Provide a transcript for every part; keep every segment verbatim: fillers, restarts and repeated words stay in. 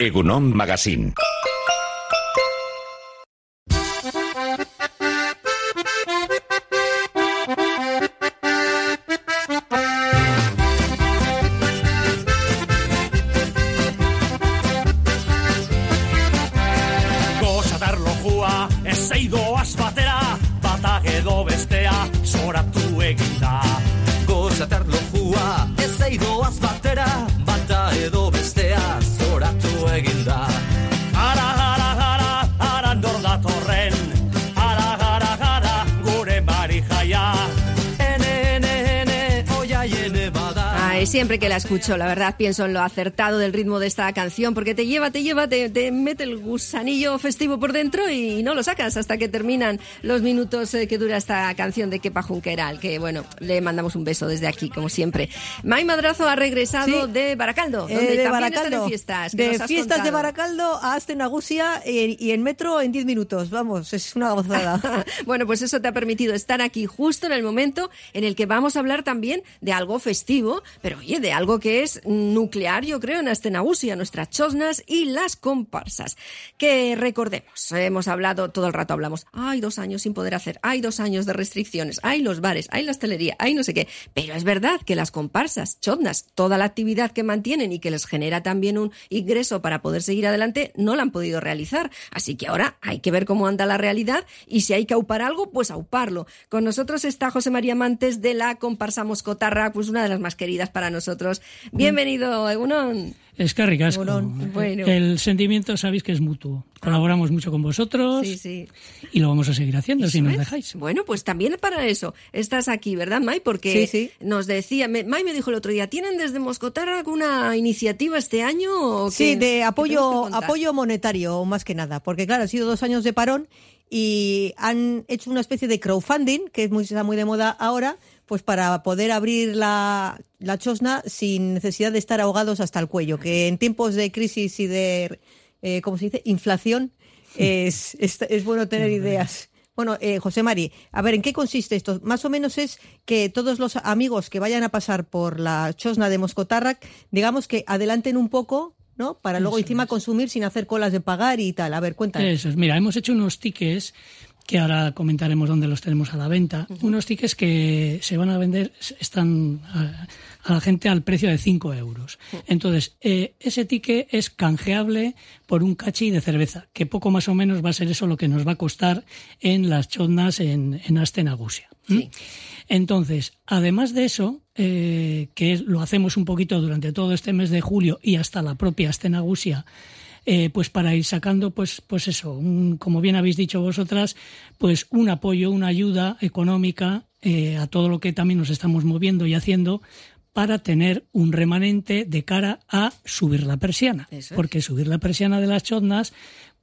Egunon Magazine. Siempre que la escucho, la verdad, pienso en lo acertado del ritmo de esta canción, porque te lleva, te lleva, te, te mete el gusanillo festivo por dentro y no lo sacas hasta que terminan los minutos eh, que dura esta canción de Kepa Junqueral, que, bueno, le mandamos un beso desde aquí, como siempre. Mai Madrazo ha regresado sí. de Baracaldo, donde eh, de también Baracaldo. están en fiestas. De fiestas contado. de Baracaldo a Astenagusia y, y en metro en diez minutos. Vamos, es una gozada. Bueno, pues eso te ha permitido estar aquí justo en el momento en el que vamos a hablar también de algo festivo, pero oye, de algo que es nuclear, yo creo, en Astenagusia, nuestras chosnas y las comparsas. Que recordemos, hemos hablado, todo el rato hablamos, hay dos años sin poder hacer, hay dos años de restricciones, hay los bares, hay la hostelería, hay no sé qué. Pero es verdad que las comparsas, chosnas, toda la actividad que mantienen y que les genera también un ingreso para poder seguir adelante, no la han podido realizar. Así que ahora hay que ver cómo anda la realidad y si hay que aupar algo, pues auparlo. Con nosotros está José María Mantes de la comparsa Moscotarra, pues una de las más queridas para nosotros. Bienvenido, Egunon. Es que ricasco. Bueno. El sentimiento sabéis que es mutuo. Colaboramos mucho con vosotros sí, sí. y lo vamos a seguir haciendo si nos dejáis. Bueno, pues también para eso estás aquí, ¿verdad, Mai? Porque sí, sí. nos decía, me, Mai me dijo el otro día, ¿tienen desde Moscotarra alguna iniciativa este año? ¿O qué, sí, de apoyo, apoyo monetario, más que nada. Porque claro, han sido dos años de parón y han hecho una especie de crowdfunding, que es muy, está muy de moda ahora, pues para poder abrir la, la chosna sin necesidad de estar ahogados hasta el cuello, que en tiempos de crisis y de, eh, ¿cómo se dice?, inflación, es, es, es bueno tener ideas. Bueno, eh, José Mari, a ver, ¿en qué consiste esto? Más o menos es que todos los amigos que vayan a pasar por la chosna de Moscotarra, digamos que adelanten un poco, ¿no?, para luego Eso encima es. consumir sin hacer colas de pagar y tal. A ver, cuéntanos. Eso es. Mira, hemos hecho unos tickets que ahora comentaremos dónde los tenemos a la venta. Uh-huh. Unos tickets que se van a vender, están a, a la gente al precio de cinco euros. Uh-huh. Entonces, eh, ese ticket es canjeable por un cachi de cerveza, que poco más o menos va a ser eso lo que nos va a costar en las chosnas en, en Astenagusia. ¿Mm? Sí. Entonces, además de eso, eh, que lo hacemos un poquito durante todo este mes de julio y hasta la propia Astenagusia, Eh, pues para ir sacando, pues, pues eso, un, como bien habéis dicho vosotras, pues un apoyo, una ayuda económica eh, a todo lo que también nos estamos moviendo y haciendo para tener un remanente de cara a subir la persiana. Eso es. Porque subir la persiana de las chosnas,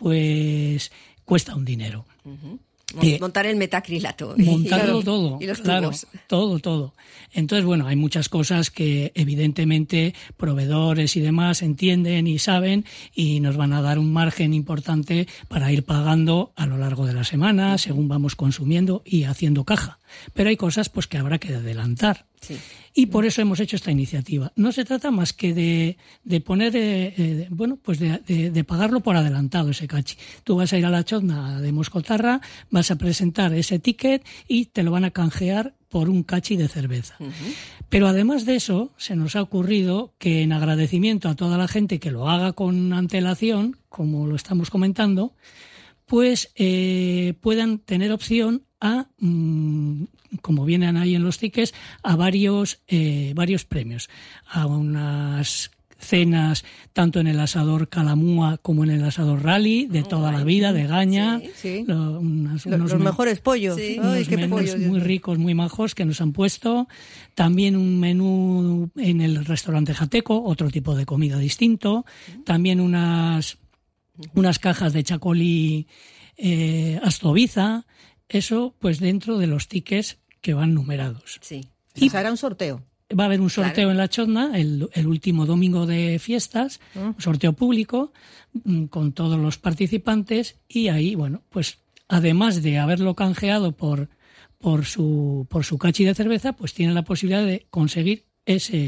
pues cuesta un dinero. Uh-huh. Montar el metacrilato. Montarlo y, todo, y los claro, tubos. todo, todo. Entonces, bueno, hay muchas cosas que evidentemente proveedores y demás entienden y saben y nos van a dar un margen importante para ir pagando a lo largo de la semana, según vamos consumiendo y haciendo caja. Pero hay cosas pues que habrá que adelantar. Sí. Y por eso hemos hecho esta iniciativa. No se trata más que de, de poner, eh, eh, bueno, pues de, de, de pagarlo por adelantado ese cachi. Tú vas a ir a la chosna de Moscotarra, vas a presentar ese ticket y te lo van a canjear por un cachi de cerveza. Uh-huh. Pero además de eso, se nos ha ocurrido que en agradecimiento a toda la gente que lo haga con antelación, como lo estamos comentando, pues eh, puedan tener opción a, mmm, como vienen ahí en los tickets, a varios eh, varios premios, a unas cenas tanto en el asador Calamúa como en el asador Rally de toda la vida, de Gaña, sí, sí. Lo, unas, los, unos los men- mejores pollos, sí. Ay, unos qué menús pollos, muy ricos, muy majos que nos han puesto, también un menú en el restaurante Jateco, otro tipo de comida distinto, también unas unas cajas de chacolí eh, Astoviza, eso pues dentro de los tickets que van numerados. Sí. Y será un sorteo. Va a haber un sorteo claro. en la chosna el, el último domingo de fiestas, ¿Mm? un sorteo público con todos los participantes y ahí, bueno, pues además de haberlo canjeado por por su por su cachi de cerveza, pues tiene la posibilidad de conseguir ese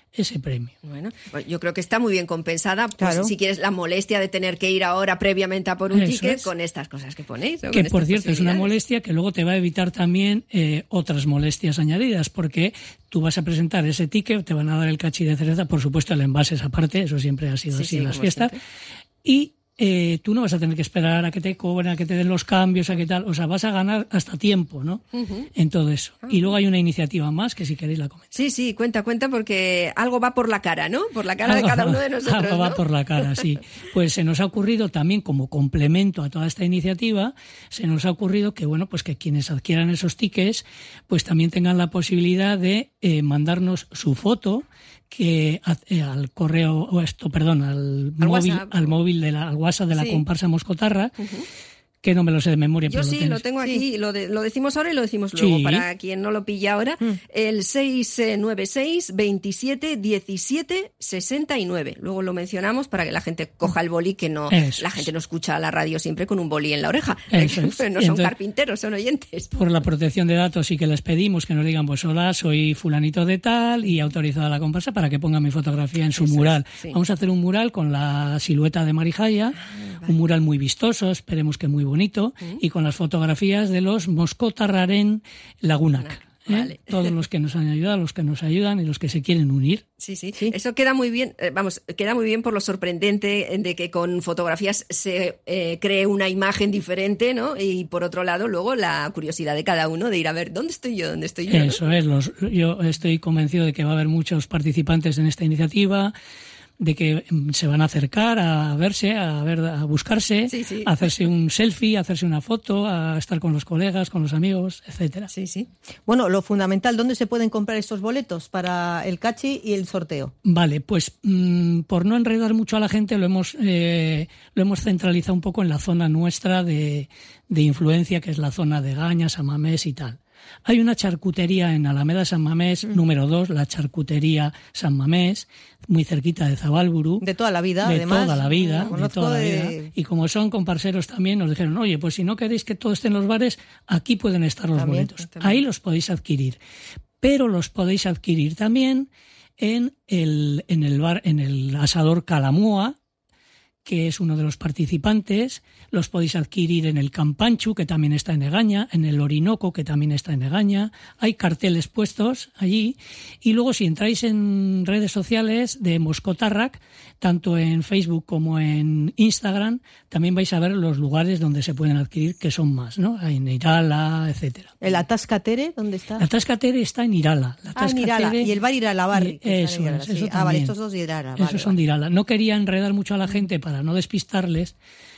ese premio. Bueno, pues yo creo que está muy bien compensada, pues claro. si quieres la molestia de tener que ir ahora previamente a por un Eso ticket es. con estas cosas que ponéis. ¿no? Que Con por estas cierto es una posibilidades. molestia que luego te va a evitar también eh, otras molestias añadidas, porque tú vas a presentar ese ticket, te van a dar el cachi de cereza, por supuesto el envase es aparte, eso siempre ha sido Sí, así sí, en las como fiestas, siempre. y eh, tú no vas a tener que esperar a que te cobren, a que te den los cambios, a que tal, o sea, vas a ganar hasta tiempo, ¿no? Uh-huh. En todo eso. Ah. Y luego hay una iniciativa más que si queréis la comento. Sí, sí, cuenta, cuenta, porque algo va por la cara, ¿no? Por la cara de cada uno de nosotros, Algo ¿no? va por la cara, sí. Pues se nos ha ocurrido también, como complemento a toda esta iniciativa, se nos ha ocurrido que, bueno, pues que quienes adquieran esos tickets, pues también tengan la posibilidad de eh, mandarnos su foto, que eh, al correo o esto perdón al, al móvil WhatsApp. al móvil de la al WhatsApp de la sí. comparsa Moscotarra, uh-huh. que no me lo sé de memoria. Yo pero sí, lo, lo tengo aquí, sí. lo, de, lo decimos ahora y lo decimos luego, sí. para quien no lo pilla ahora, mm. el seis nueve seis, veintisiete, diecisiete, sesenta y nueve. Luego lo mencionamos para que la gente coja el boli, que no Eso la gente es. no escucha la radio siempre con un boli en la oreja. Eso es. Pero no son Entonces, carpinteros, son oyentes. Por la protección de datos sí que les pedimos que nos digan, pues hola, soy fulanito de tal y autorizada la comparsa para que ponga mi fotografía en su Eso mural. Es, sí. Vamos a hacer un mural con la silueta de Marijaya, ah, vale. un mural muy vistoso, esperemos que muy bonito, ¿Mm? y con las fotografías de los Moscotarraren Lagunak. ¿eh? Vale. Todos los que nos han ayudado, los que nos ayudan y los que se quieren unir. Sí, sí, sí. Eso queda muy bien, eh, vamos, queda muy bien por lo sorprendente de que con fotografías se eh, cree una imagen diferente, ¿no? Y por otro lado, luego la curiosidad de cada uno de ir a ver dónde estoy yo, dónde estoy yo. Eso ¿no? es, los, yo estoy convencido de que va a haber muchos participantes en esta iniciativa, de que se van a acercar a verse, a ver, a buscarse, sí, sí. a hacerse un selfie, a hacerse una foto, a estar con los colegas, con los amigos, etcétera. Sí, sí. Bueno, lo fundamental, ¿dónde se pueden comprar estos boletos para el cachi y el sorteo? Vale, pues mmm, por no enredar mucho a la gente, lo hemos eh, lo hemos centralizado un poco en la zona nuestra de, de influencia, que es la zona de Gaña, San Mamés y tal. Hay una charcutería en Alameda San Mamés, mm. número dos, la charcutería San Mamés, muy cerquita de Zabalburu. De toda la vida, de además. De toda la vida, de toda la vida. De... Y como son comparseros también, nos dijeron, oye, pues si no queréis que todo esté en los bares, aquí pueden estar los también, boletos. También. Ahí los podéis adquirir. Pero los podéis adquirir también en el, en el bar, en el asador Calamúa, que es uno de los participantes. Los podéis adquirir en el Campanchu, que también está en Egaña, en el Orinoco, que también está en Egaña. Hay carteles puestos allí. Y luego, si entráis en redes sociales de Moscotarrak, tanto en Facebook como en Instagram, también vais a ver los lugares donde se pueden adquirir, que son más, ¿no? Hay en Irala, etcétera. ¿El Atascatere dónde está? La Atascatere está en Irala. La ah, en Irala. Y el bar Irala Barri. Eso es, sí. eso Ah, vale, estos dos de Irala. Esos vale, son vale. de Irala. No quería enredar mucho a la gente para no despistarles,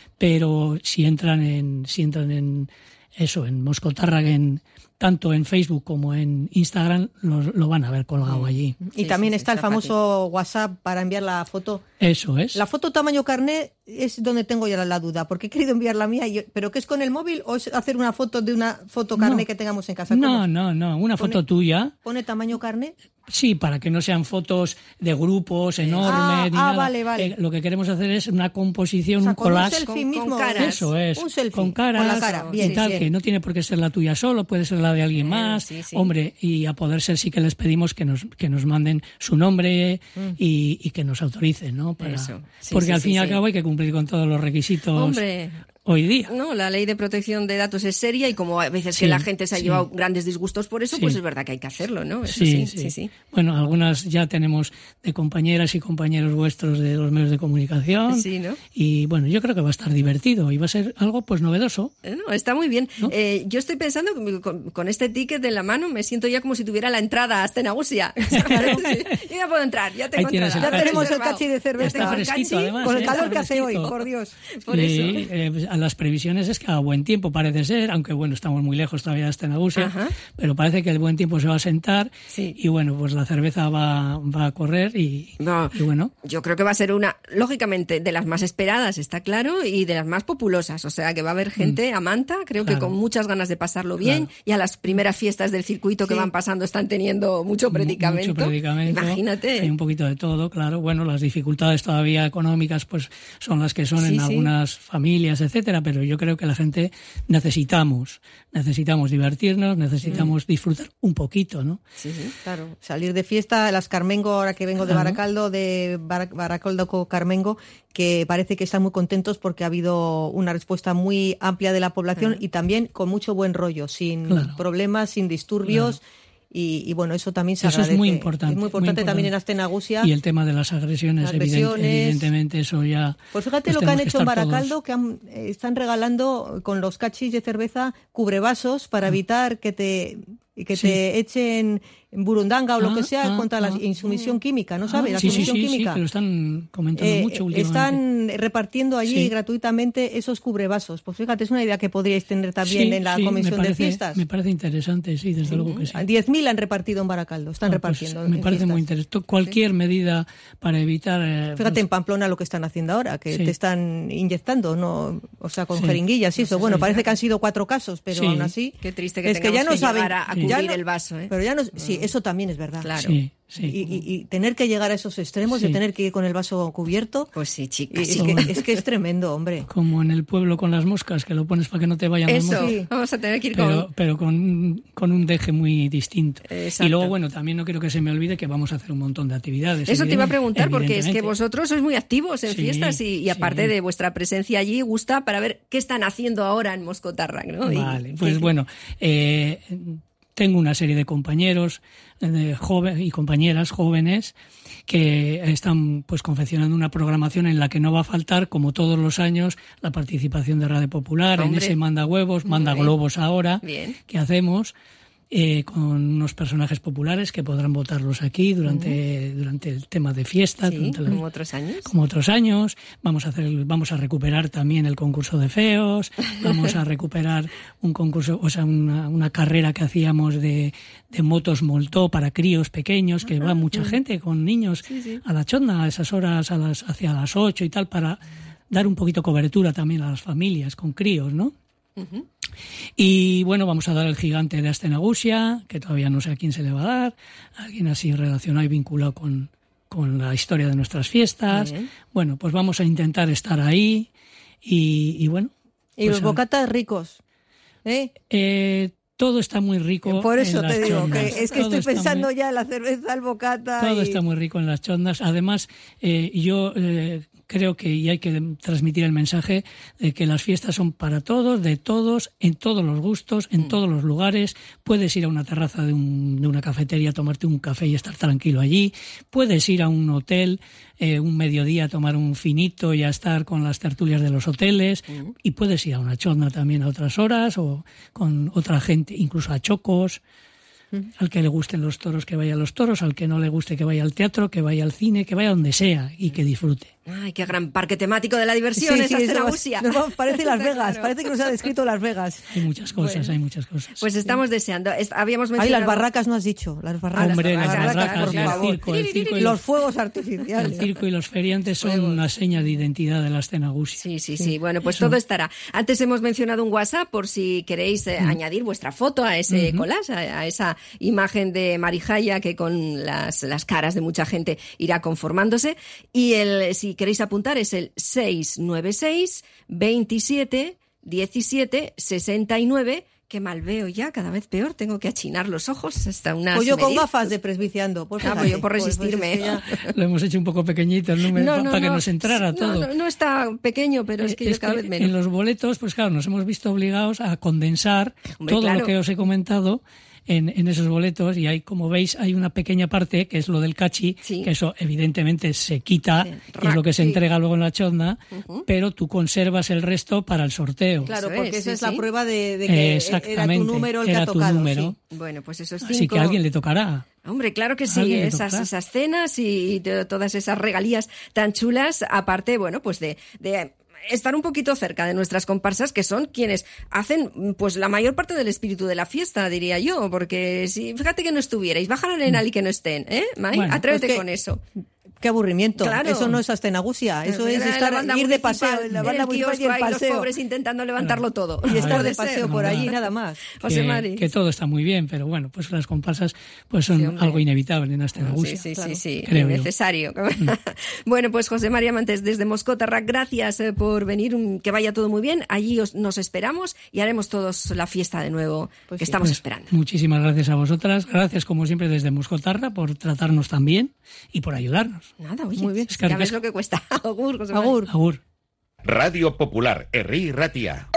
pero si entran en si entran en eso, en Moscotarrak, en tanto en Facebook como en Instagram, lo, lo van a ver colgado allí. Y sí, también sí, está, está el famoso fácil. WhatsApp para enviar la foto. Eso es. La foto tamaño carnet es donde tengo ya la, la duda, porque he querido enviar la mía, y yo, ¿pero qué es con el móvil o es hacer una foto de una foto carnet no, que tengamos en casa? No, no, no, una ¿Pone, foto tuya. ¿Pone tamaño carnet? Sí, para que no sean fotos de grupos enormes ah, ni ah, nada. Vale, vale. Eh, lo que queremos hacer es una composición, o sea, un collage. Un selfie mismo. Con caras. Eso es. Un selfie. Con caras. Con la cara. Bien, y tal, bien. que no tiene por qué ser la tuya solo, puede ser la de alguien bien, más. Sí, sí. Hombre, y a poder ser sí que les pedimos que nos que nos manden su nombre mm. y, y que nos autoricen, ¿no? Para, Eso. Sí, porque sí, al fin sí, y al sí. cabo hay que cumplir con todos los requisitos. Hombre. Hoy día. No, la ley de protección de datos es seria y como a veces sí, que la gente se ha sí. llevado grandes disgustos por eso, sí. pues es verdad que hay que hacerlo, ¿no? Eso sí, sí, sí, sí, sí. Bueno, algunas ya tenemos de compañeras y compañeros vuestros de los medios de comunicación. Sí, ¿no? Y bueno, yo creo que va a estar divertido y va a ser algo pues novedoso. No, está muy bien. ¿No? Eh, yo estoy pensando que con, con este ticket en la mano me siento ya como si tuviera la entrada hasta Nagusia. Sí. Yo ya puedo entrar, ya tengo entrada. Ya tenemos el cachi de cerveza. Está fresquito, además. Con el ¿eh? calor que hace hoy, por Dios. Por sí, eso. Eh, a las previsiones es que a buen tiempo parece ser, aunque bueno, estamos muy lejos todavía de Nagusia, pero parece que el buen tiempo se va a sentar sí. y bueno, pues la cerveza va, va a correr y, no, y bueno. Yo creo que va a ser una, lógicamente, de las más esperadas, está claro, y de las más populosas, o sea que va a haber gente mm. a manta, creo claro. que con muchas ganas de pasarlo bien, claro. y a las primeras fiestas del circuito que sí. van pasando están teniendo mucho predicamento. Mucho predicamento. Imagínate. Hay un poquito de todo, claro. Bueno, las dificultades todavía económicas pues son las que son sí, en sí. algunas familias, etcétera. etcétera, pero yo creo que la gente necesitamos, necesitamos divertirnos, necesitamos sí. disfrutar un poquito, ¿no? Sí, sí, claro. Salir de fiesta, las Carmengo, ahora que vengo de claro. Baracaldo, de Bar- Baracaldo con Carmengo, que parece que están muy contentos porque ha habido una respuesta muy amplia de la población claro. y también con mucho buen rollo, sin claro. problemas, sin disturbios. Claro. Y, y bueno, eso también se eso agradece. Es muy importante. Es muy importante, muy importante. También en Astenagusia. Y el tema de las agresiones, agresiones evidente, evidentemente, eso ya... Pues fíjate lo que han hecho en Baracaldo, todos. que han, eh, están regalando con los cachis de cerveza cubrevasos para ah. evitar que te... que sí. te echen burundanga o ah, lo que sea ah, contra ah, la insumisión ah, química, ¿no sabes? La sí, sumisión sí, sí, química. Sí, que lo están comentando eh, mucho últimamente. Están repartiendo allí sí. gratuitamente esos cubrevasos. Pues fíjate, es una idea que podríais tener también sí, en la sí, comisión parece, de fiestas. Me parece interesante, sí, desde sí. luego que sí. diez mil han repartido en Baracaldo, están ah, repartiendo. Pues me parece fiestas. muy interesante. Cualquier sí. medida para evitar... Eh, fíjate, pues, en Pamplona lo que están haciendo ahora, que sí. te están inyectando, no, o sea, con sí. jeringuillas y eso. Bueno, sí, parece sí. que han sido cuatro casos, pero sí. aún así... Qué triste que es que ya no que saben a, a cubrir no, el vaso, ¿eh? Pero ya no, sí, eso también es verdad. Claro. Sí, sí. Y, y, y tener que llegar a esos extremos sí. de tener que ir con el vaso cubierto. Pues sí, chicas. Es, que, es que es tremendo, hombre. Como en el pueblo con las moscas, que lo pones para que no te vayan Eso, las moscas. Sí. Vamos a tener que ir pero, con... Pero con, con un deje muy distinto. Exacto. Y luego, bueno, también no quiero que se me olvide que vamos a hacer un montón de actividades. Eso te iba a preguntar, porque es que vosotros sois muy activos en sí, fiestas y, y aparte sí. de vuestra presencia allí, gusta para ver qué están haciendo ahora en Moscotarrac, ¿no? Vale, y, pues ¿qué? bueno... Eh, Tengo una serie de compañeros de joven, y compañeras jóvenes que están pues confeccionando una programación en la que no va a faltar, como todos los años, la participación de Radio Popular. Hombre. En ese manda huevos, manda bien. globos ahora bien. que hacemos. Eh, con unos personajes populares que podrán votarlos aquí durante, uh-huh. durante el tema de fiesta. Sí, como la, otros años. Como otros años. Vamos a hacer, vamos a recuperar también el concurso de feos. Vamos a recuperar un concurso, o sea, una, una carrera que hacíamos de, de motos moltó para críos pequeños, que uh-huh. va mucha uh-huh. gente con niños sí, sí. a la chonda a esas horas, a las, hacia las ocho y tal, para dar un poquito cobertura también a las familias con críos, ¿no? Uh-huh. Y bueno, vamos a dar el gigante de Astenagusia, que todavía no sé a quién se le va a dar, alguien así relacionado y vinculado con, con la historia de nuestras fiestas. Bien. Bueno, pues vamos a intentar estar ahí y, y bueno. Y pues los bocatas ricos, ¿eh? Eh, todo está muy rico. Por eso en las te digo, chondas. que es que todo estoy pensando muy, ya en la cerveza, el bocata. Todo y... está muy rico en las chondas. Además, eh, yo eh, creo que y hay que transmitir el mensaje de que las fiestas son para todos, de todos, en todos los gustos, en mm. todos los lugares. Puedes ir a una terraza de, un, de una cafetería, tomarte un café y estar tranquilo allí. Puedes ir a un hotel eh, un mediodía a tomar un finito y a estar con las tertulias de los hoteles. Mm. Y puedes ir a una chonda también a otras horas o con otra gente, incluso a chocos. Al que le gusten los toros, que vaya a los toros, al que no le guste, que vaya al teatro, que vaya al cine, que vaya donde sea y que disfrute. Ay, qué gran parque temático de la diversión sí, es sí, Astenagusia. Nos vamos, parece Las Vegas, claro. Parece que nos ha descrito Las Vegas. Hay muchas cosas, bueno. hay muchas cosas. Pues estamos sí. deseando. Habíamos mencionado... Ay, las barracas no has dicho, las barracas. Hombre, las las barracas, barracas, por el favor. circo, el circo y los, los fuegos artificiales. El circo y los feriantes son fuegos. Una seña de identidad de la Astenagusia. Sí, sí, sí, sí. Bueno, pues Eso. todo estará. Antes hemos mencionado un WhatsApp por si queréis eh, mm. añadir vuestra foto a ese uh-huh. collage, a, a esa imagen de Marijaya que con las, las caras de mucha gente irá conformándose. Y el, si queréis apuntar, es el seis nueve seis, veintisiete, diecisiete, sesenta y nueve. Qué mal veo ya, cada vez peor. Tengo que achinar los ojos hasta unas Pues yo con medidas. gafas de presbiciando. Pues ah, pues yo por resistirme. Pues, pues es que Lo hemos hecho un poco pequeñito el número no, no, para no, que nos entrara no, todo. No, no está pequeño, pero es que es yo cada que vez menos. En los boletos, pues claro, nos hemos visto obligados a condensar Hombre, todo claro. lo que os he comentado En, en esos boletos y hay, como veis, hay una pequeña parte que es lo del cachi, sí. que eso evidentemente se quita sí. y es lo que se sí. entrega luego en la chonda, uh-huh. pero tú conservas el resto para el sorteo. Claro, eso porque es, esa sí, es sí. la prueba de, de que era tu número el que era ha tocado. Tu número. Sí. Bueno, pues esos cinco... Así que a alguien le tocará. Hombre, claro que sí, esas, esas cenas y de, todas esas regalías tan chulas, aparte, bueno, pues de... de estar un poquito cerca de nuestras comparsas, que son quienes hacen pues la mayor parte del espíritu de la fiesta, diría yo, porque si fíjate que no estuvierais, baja la arena y que no estén, ¿eh, Mai? Bueno, Atrévete pues que, con eso. Qué aburrimiento. Claro. Eso no es Astenagusia, eso es estar, ir de paseo en la banda municipal y el paseo. Los pobres intentando levantarlo todo. Y estar de paseo por allí, nada más. José que, Mari. que todo está muy bien, pero bueno, pues las comparsas pues son sí, algo inevitable en Astenagusia. Sí, sí, claro. sí, sí, necesario. Bueno, pues José María Mantes, desde Moscotarra, gracias por venir, que vaya todo muy bien. Allí os, nos esperamos y haremos todos la fiesta de nuevo, pues que sí, estamos pues esperando. Muchísimas gracias a vosotras, gracias como siempre desde Moscotarra por tratarnos tan bien y por ayudarnos. Nada, oye, muy bien. Es que ya ves lo que cuesta. Agur, José Agur. Agur. Radio Popular, Herri Ratia.